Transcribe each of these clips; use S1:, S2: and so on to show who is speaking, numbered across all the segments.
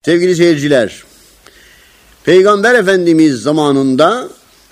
S1: Sevgili seyirciler, Peygamber Efendimiz zamanında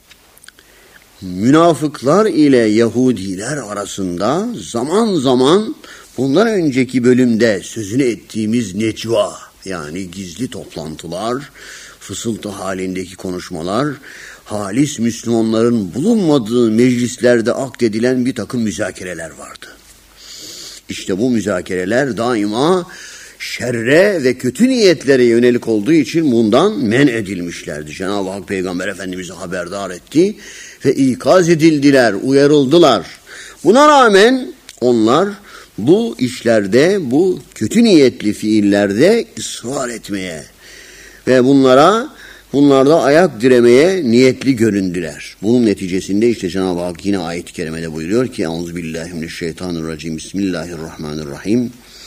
S1: münafıklar ile Yahudiler arasında zaman zaman bundan önceki bölümde sözünü ettiğimiz necva, yani gizli toplantılar, fısıltı halindeki konuşmalar, halis Müslümanların bulunmadığı meclislerde akdedilen bir takım müzakereler vardı. İşte bu müzakereler daima şerre ve kötü niyetlere yönelik olduğu için bundan men edilmişlerdi. Cenab-ı Hak Peygamber Efendimiz'i haberdar etti ve ikaz edildiler, uyarıldılar. Buna rağmen onlar bu işlerde, bu kötü niyetli fiillerde ısrar etmeye ve bunlarda ayak diremeye niyetli göründüler. Bunun neticesinde işte Cenab-ı Hak yine ayet-i kerimede buyuruyor ki Euzubillahimineşşeytanirracim. Bismillahirrahmanirrahim.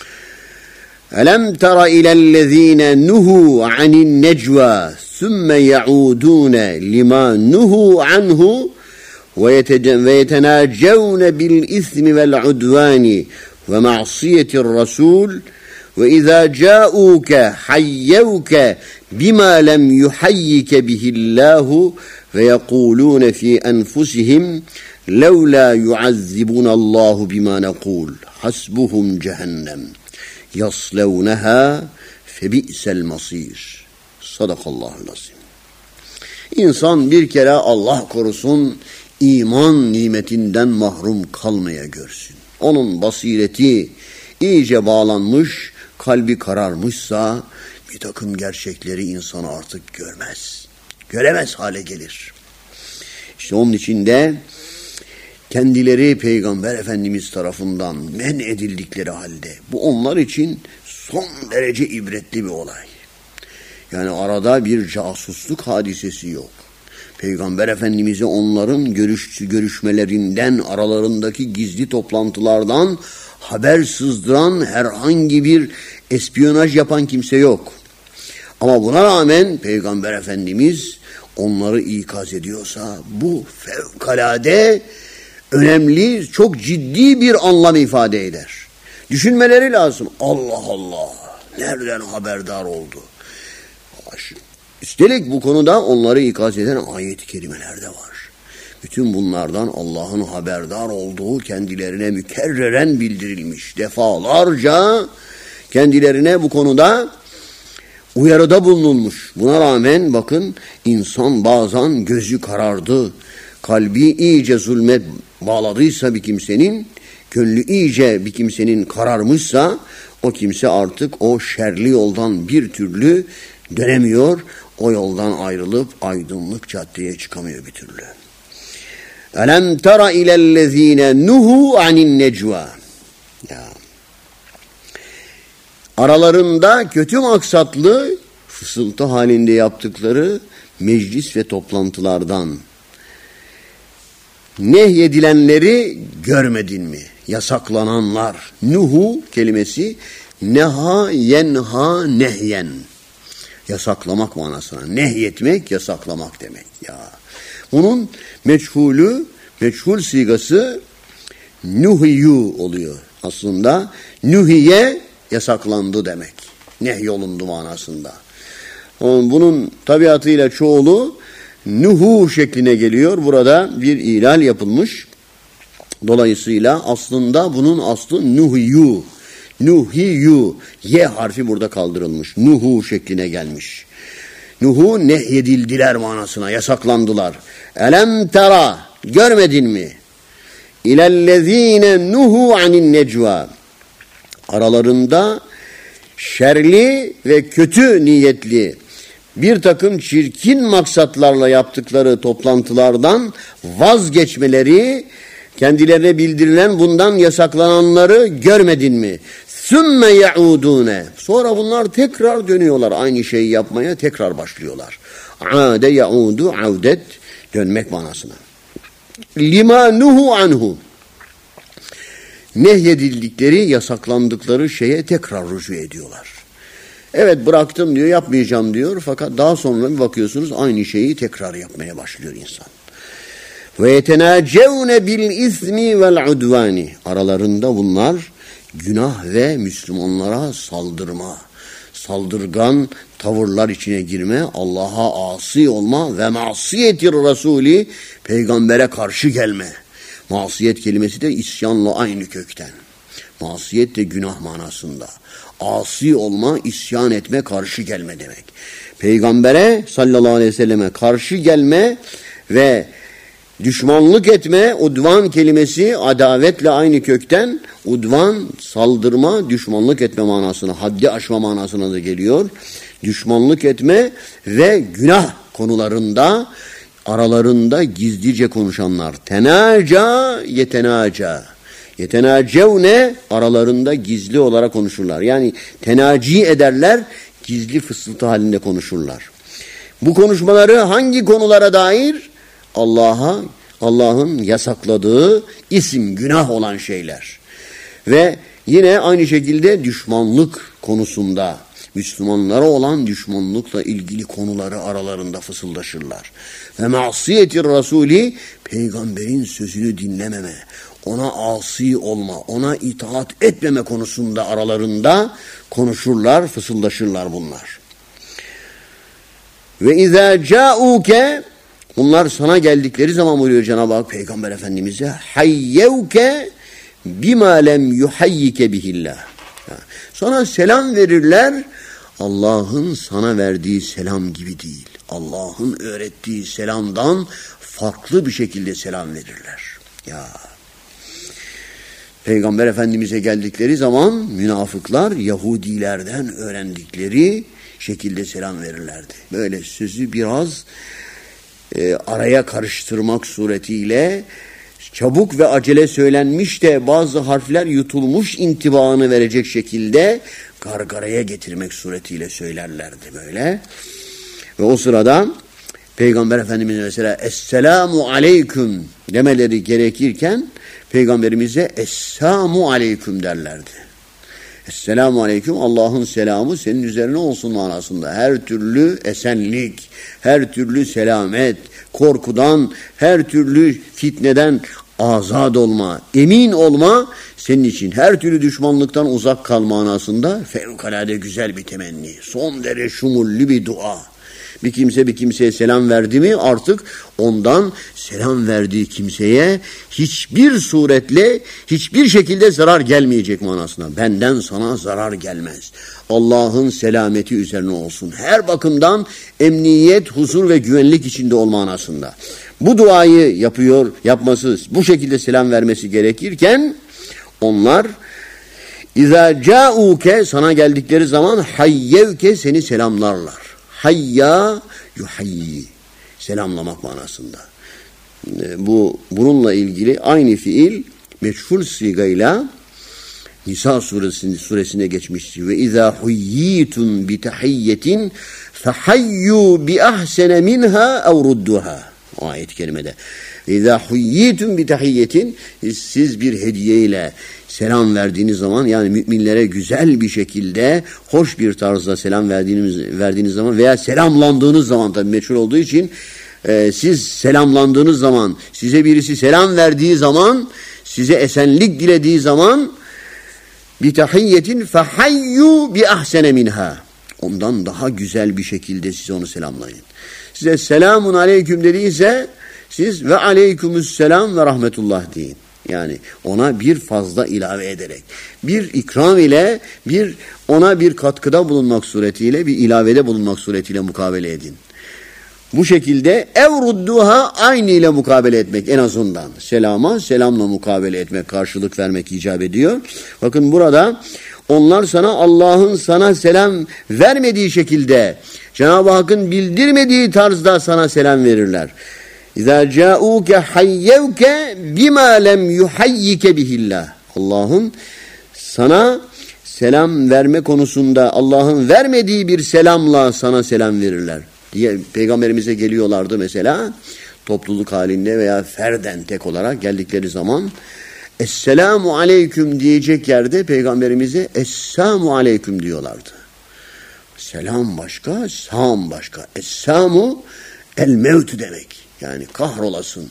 S1: Elem tera ilellezine nuhu anin necva sümme yaudune lima nuhu anhu ve yetenacevne bil ismi vel udvani ve ma'siyetir rasul ve izâ câûke hayyevke bima lem yuhayyike bihillahu ve yekulûne fî enfusihim levlâ yuazzibunallahu bima nekûl hasbuhum cehennem yaslevneha febi'sel masir. Sadakallahul azim. İnsan bir kere Allah korusun iman nimetinden mahrum kalmaya görsün. Onun basireti iyice bağlanmış, kalbi kararmışsa bir takım gerçekleri insan artık görmez. Göremez hale gelir. İşte onun için de kendileri Peygamber Efendimiz tarafından men edildikleri halde bu onlar için son derece ibretli bir olay. Yani arada bir casusluk hadisesi yok. Peygamber Efendimiz'e onların görüşmelerinden, aralarındaki gizli toplantılardan haber sızdıran herhangi bir espiyonaj yapan kimse yok. Ama buna rağmen Peygamber Efendimiz onları ikaz ediyorsa bu fevkalade önemli, çok ciddi bir anlam ifade eder. Düşünmeleri lazım. Allah Allah, nereden haberdar oldu? Üstelik bu konuda onları ikaz eden ayet-i kerimeler de var. Bütün bunlardan Allah'ın haberdar olduğu kendilerine mükerreren bildirilmiş. Defalarca kendilerine bu konuda uyarıda bulunulmuş. Buna rağmen bakın insan bazen gözü karardı. Kalbi iyice zulme bağladıysa bir kimsenin, gönlü iyice bir kimsenin kararmışsa o kimse artık o şerli yoldan bir türlü dönemiyor. O yoldan ayrılıp aydınlık caddeye çıkamıyor bir türlü. Elem tera ilellezine nuhu anin necva. Ya. Aralarında kötü maksatlı fısıltı halinde yaptıkları meclis ve toplantılardan nehyedilenleri görmedin mi? Yasaklananlar. Nuhu kelimesi neha yenha nehyen. Yasaklamak manasına. Nehyetmek, yasaklamak demek. Ya. Bunun meçhul sigası nuhiyu oluyor. Aslında nuhiye yasaklandı demek. Nehyolundu manasında. Bunun tabiatıyla çoğulu nuhu şekline geliyor. Burada bir ilal yapılmış. Dolayısıyla aslında bunun aslı nuhiyu. Nuhiyu. Y harfi burada kaldırılmış. Nuhu şekline gelmiş. Nuhu nehyedildiler manasına. Yasaklandılar. Elem tera. Görmedin mi? İlellezine nuhu anin necva. Aralarında şerli ve kötü niyetli bir takım çirkin maksatlarla yaptıkları toplantılardan vazgeçmeleri, kendilerine bildirilen bundan yasaklananları görmedin mi? Sümme yaudune. Sonra bunlar tekrar dönüyorlar. Aynı şeyi yapmaya tekrar başlıyorlar. Ade yaudu avdet, dönmek manasına. Lima nuhu anhu. Nehyedildikleri, yasaklandıkları şeye tekrar rücu ediyorlar. Evet bıraktım diyor, yapmayacağım diyor. Fakat daha sonra bir bakıyorsunuz aynı şeyi tekrar yapmaya başlıyor insan. Ve yetenacevne bil ismi vel udvani. Aralarında bunlar günah ve Müslümanlara saldırma, saldırgan tavırlar içine girme, Allah'a asi olma ve masiyetir Resulü, peygambere karşı gelme. Masiyet kelimesi de isyanla aynı kökten. Masiyet de günah manasında. Asi olma, isyan etme, karşı gelme demek. Peygambere sallallahu aleyhi ve selleme karşı gelme ve düşmanlık etme, udvan kelimesi adavetle aynı kökten. Udvan, saldırma, düşmanlık etme manasına, haddi aşma manasına da geliyor. Düşmanlık etme ve günah konularında aralarında gizlice konuşanlar. Tenaca, yetenaca. Yetenacevne, aralarında gizli olarak konuşurlar. Yani tenaci ederler, gizli fısıltı halinde konuşurlar. Bu konuşmaları hangi konulara dair? Allah'ın yasakladığı isim, günah olan şeyler. Ve yine aynı şekilde düşmanlık konusunda, Müslümanlara olan düşmanlıkla ilgili konuları aralarında fısıldaşırlar. Ve masiyetir Resulü, peygamberin sözünü dinlememe, ona asi olma, ona itaat etmeme konusunda aralarında konuşurlar, fısıldaşırlar bunlar. Ve izâ câûke, bunlar sana geldikleri zaman buyuruyor Cenab-ı Hak Peygamber Efendimiz'e, hayyevke bima lem yuhayyike bihillah. Sana selam verirler, Allah'ın sana verdiği selam gibi değil. Allah'ın öğrettiği selamdan farklı bir şekilde selam verirler. Ya. Peygamber Efendimiz'e geldikleri zaman münafıklar Yahudilerden öğrendikleri şekilde selam verirlerdi. Böyle sözü biraz araya karıştırmak suretiyle çabuk ve acele söylenmiş de bazı harfler yutulmuş intibaını verecek şekilde gargaraya getirmek suretiyle söylerlerdi böyle. Ve o sırada Peygamber Efendimiz mesela Esselamu Aleyküm demeleri gerekirken Peygamberimize Esselamu Aleyküm derlerdi. Esselamu Aleyküm, Allah'ın selamı senin üzerine olsun manasında. Her türlü esenlik, her türlü selamet, korkudan, her türlü fitneden azad olma, emin olma senin için. Her türlü düşmanlıktan uzak kal manasında fevkalade güzel bir temenni. Son derece şumullü bir dua. Bir kimse bir kimseye selam verdi mi artık ondan selam verdiği kimseye hiçbir suretle, hiçbir şekilde zarar gelmeyecek manasına. Benden sana zarar gelmez. Allah'ın selameti üzerine olsun. Her bakımdan emniyet, huzur ve güvenlik içinde olma manasında. Bu duayı yapması, bu şekilde selam vermesi gerekirken onlar İzâ câûke, sana geldikleri zaman hayyevke, seni selamlarlar. Hayya yuhayyi, selamlamak manasında. Bununla ilgili aynı fiil meçhul sigayla Nisa suresinde geçmişti. Ve izâ huyyîtun bi tahiyyetin fehayyû bi ahsene minha ev rudduha. O ayet-i kerimede. İzâ huyyîtun bi tahiyyetin, siz bir hediyeyle selam verdiğiniz zaman, yani müminlere güzel bir şekilde hoş bir tarzda selam verdiğiniz zaman veya selamlandığınız zaman, tabii meçhul olduğu için siz selamlandığınız zaman, size birisi selam verdiği zaman, size esenlik dilediği zaman bi tahiyyetin fehayyu bi ahsene minha, ondan daha güzel bir şekilde siz onu selamlayın. Size selamun aleyküm dediyse siz ve aleykümüsselam ve rahmetullah deyin. Yani ona bir fazla ilave ederek, bir ikram ile, ona bir katkıda bulunmak suretiyle, bir ilavede bulunmak suretiyle mukabele edin. Bu şekilde evrudduha, aynı ile mukabele etmek en azından. Selamla mukabele etmek, karşılık vermek icap ediyor. Bakın burada onlar sana Allah'ın sana selam vermediği şekilde, Cenab-ı Hakk'ın bildirmediği tarzda sana selam verirler. İzâ câûke hayyevke bimâ lem yuhayyike bihillah. Allah'ın sana selam verme konusunda Allah'ın vermediği bir selamla sana selam verirler. Diye Peygamberimize geliyorlardı mesela topluluk halinde veya ferden tek olarak geldikleri zaman Esselamu aleyküm diyecek yerde Peygamberimize Esselamu aleyküm diyorlardı. Selam başka, sam başka.Essamu el mevtü demek. Yani kahrolasın,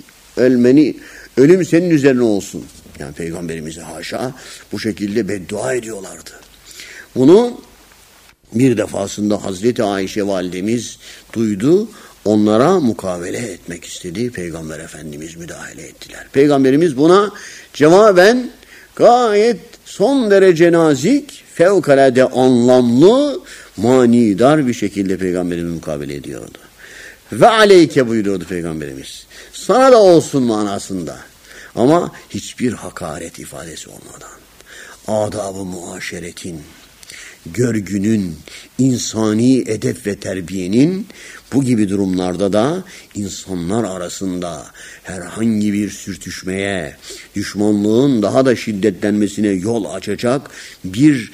S1: ölüm senin üzerine olsun. Yani Peygamberimize haşa bu şekilde beddua ediyorlardı. Bunu Bir defasında Hazreti Ayşe validemiz duydu, onlara mukavele etmek istedi. Peygamber Efendimiz müdahale ettiler. Peygamberimiz buna cevaben gayet son derece nazik, fevkalade anlamlı, manidar bir şekilde Peygamberimiz mukabele ediyordu. Ve aleyke buyuruyordu Peygamberimiz. Sana da olsun manasında. Ama hiçbir hakaret ifadesi olmadan. Adab-ı muaşeretin, görgünün, insani edep ve terbiyenin bu gibi durumlarda da insanlar arasında herhangi bir sürtüşmeye, düşmanlığın daha da şiddetlenmesine yol açacak bir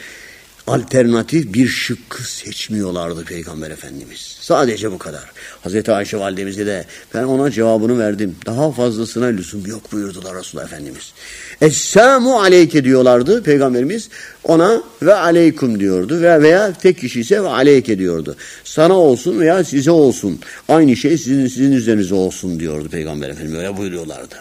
S1: alternatif bir şıkkı seçmiyorlardı Peygamber Efendimiz. Sadece bu kadar. Hazreti Ayşe validemize de ben ona cevabını verdim. Daha fazlasına lüzum yok buyurdular Resulullah Efendimiz. Esselamu aleyke diyorlardı Peygamberimiz. Ona ve aleykum diyordu. Veya tek kişi ise ve aleyke diyordu. Sana olsun veya size olsun. Aynı şey sizin üzerinize olsun diyordu Peygamber Efendimiz. Öyle buyuruyorlardı.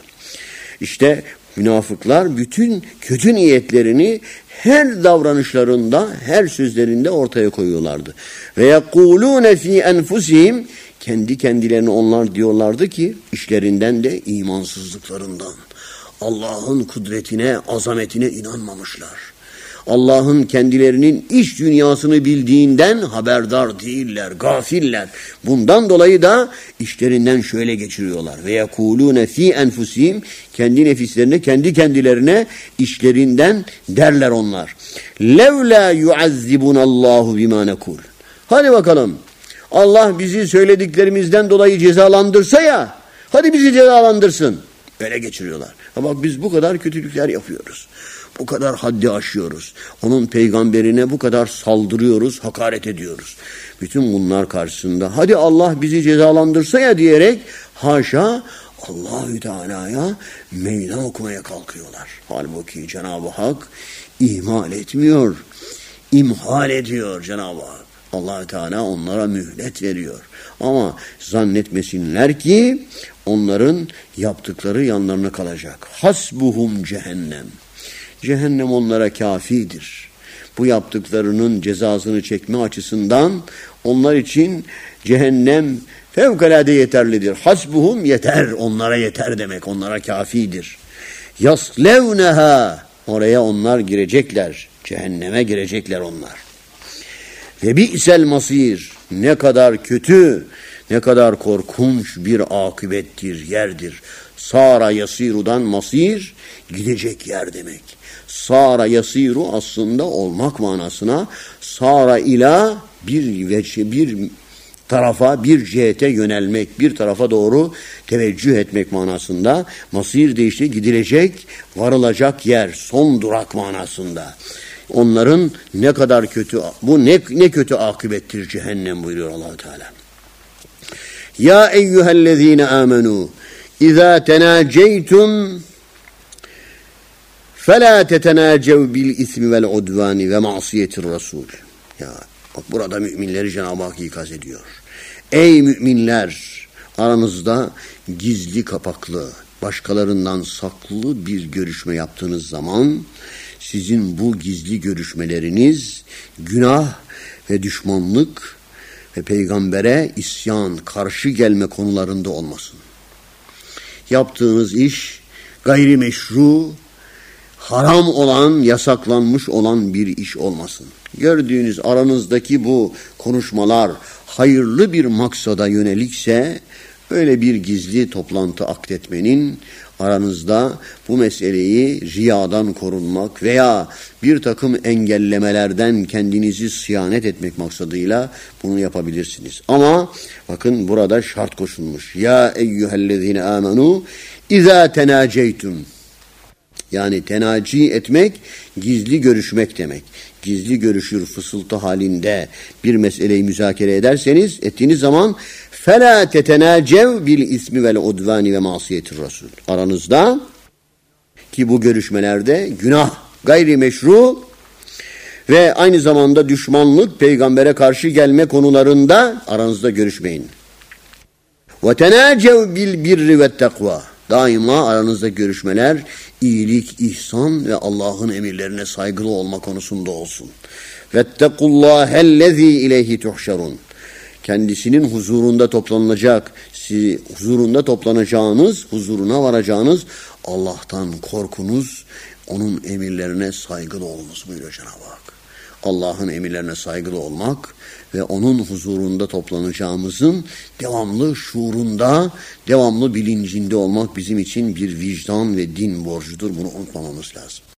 S1: İşte münafıklar bütün kötü niyetlerini her davranışlarında, her sözlerinde ortaya koyuyorlardı. Ve yekulune fi enfusihim, kendi kendilerine onlar diyorlardı ki işlerinden de imansızlıklarından, Allah'ın kudretine, azametine inanmamışlar. Allah'ın kendilerinin iç dünyasını bildiğinden haberdar değiller, gafiller. Bundan dolayı da işlerinden şöyle geçiriyorlar. Ve yekulune fi enfusihim, kendi nefislerine, kendi kendilerine işlerinden derler onlar. Levla yuazzibunallahu bima nekul. Hadi bakalım. Allah bizi söylediklerimizden dolayı cezalandırsa ya, hadi bizi cezalandırsın. Böyle geçiriyorlar. Ama biz bu kadar kötülükler yapıyoruz. Bu kadar haddi aşıyoruz. Onun peygamberine bu kadar saldırıyoruz, hakaret ediyoruz. Bütün bunlar karşısında hadi Allah bizi cezalandırsa ya diyerek haşa Allahü Teala'ya meydan okumaya kalkıyorlar. Halbuki Cenab-ı Hak ihmal etmiyor, imhal ediyor Cenab-ı Hak. Allah-u Teala onlara mühlet veriyor. Ama zannetmesinler ki onların yaptıkları yanlarına kalacak. Hasbuhum cehennem. Cehennem onlara kafidir. Bu yaptıklarının cezasını çekme açısından onlar için cehennem fevkalade yeterlidir. Hasbuhum yeter, onlara yeter demek, onlara kafidir. Yaslevneha, oraya onlar girecekler, cehenneme girecekler onlar. Ve bi'sel masir, ne kadar kötü, ne kadar korkunç bir akıbettir, yerdir. Sara yasirudan masir, gidecek yer demek. Sara yasiru aslında olmak manasına, sara ila bir tarafa, bir cihete yönelmek, bir tarafa doğru teveccüh etmek manasında. Masir de işte gidilecek, varılacak yer, son durak manasında. Onların ne kadar kötü, bu ne kötü akıbettir cehennem buyuruyor Allah-u Teala. Ya eyyühellezine amenu İzâ tenâceytum felâ tetenâcev bil ismi vel udvâni ve ma'siyetir rasûl. Ya bak burada müminleri Cenab-ı Hak ikaz ediyor. Ey müminler, aranızda gizli kapaklı, başkalarından saklı bir görüşme yaptığınız zaman sizin bu gizli görüşmeleriniz günah ve düşmanlık ve peygambere isyan, karşı gelme konularında olmasın. Yaptığınız iş gayrimeşru, haram olan, yasaklanmış olan bir iş olmasın. Gördüğünüz aranızdaki bu konuşmalar hayırlı bir maksada yönelikse öyle bir gizli toplantı akdetmenin aranızda bu meseleyi riyadan korunmak veya bir takım engellemelerden kendinizi sıyanet etmek maksadıyla bunu yapabilirsiniz. Ama bakın burada şart koşulmuş. Ya eyyühellezine amenu izâ tenâceytum. Yani tenaci etmek, gizli görüşmek demek. Gizli görüşür fısıltı halinde bir meseleyi müzakere ederseniz, ettiğiniz zaman فَلَا تَتَنَاجَوْ بِالْاِسْمِ وَالْعُدْوَانِ وَمَعْصِيَةِ الرَّسُولِ. Aranızda ki bu görüşmelerde günah, gayrimeşru ve aynı zamanda düşmanlık, peygambere karşı gelme konularında aranızda görüşmeyin. وَتَنَاجَوْ بِالْبِرِّ وَالتَّقْوَى. Daima aranızda görüşmeler iyilik, ihsan ve Allah'ın emirlerine saygılı olma konusunda olsun. Vettekullâhellezî ileyhi tuhşerun. Kendisinin huzurunda toplanacak, huzurunda toplanacağınız, huzuruna varacağınız Allah'tan korkunuz, onun emirlerine saygılı olunuz buyuruyor Cenab-ı Hak. Allah'ın emirlerine saygılı olmak ve onun huzurunda toplanacağımızın devamlı şuurunda, devamlı bilincinde olmak bizim için bir vicdan ve din borcudur. Bunu unutmamamız lazım.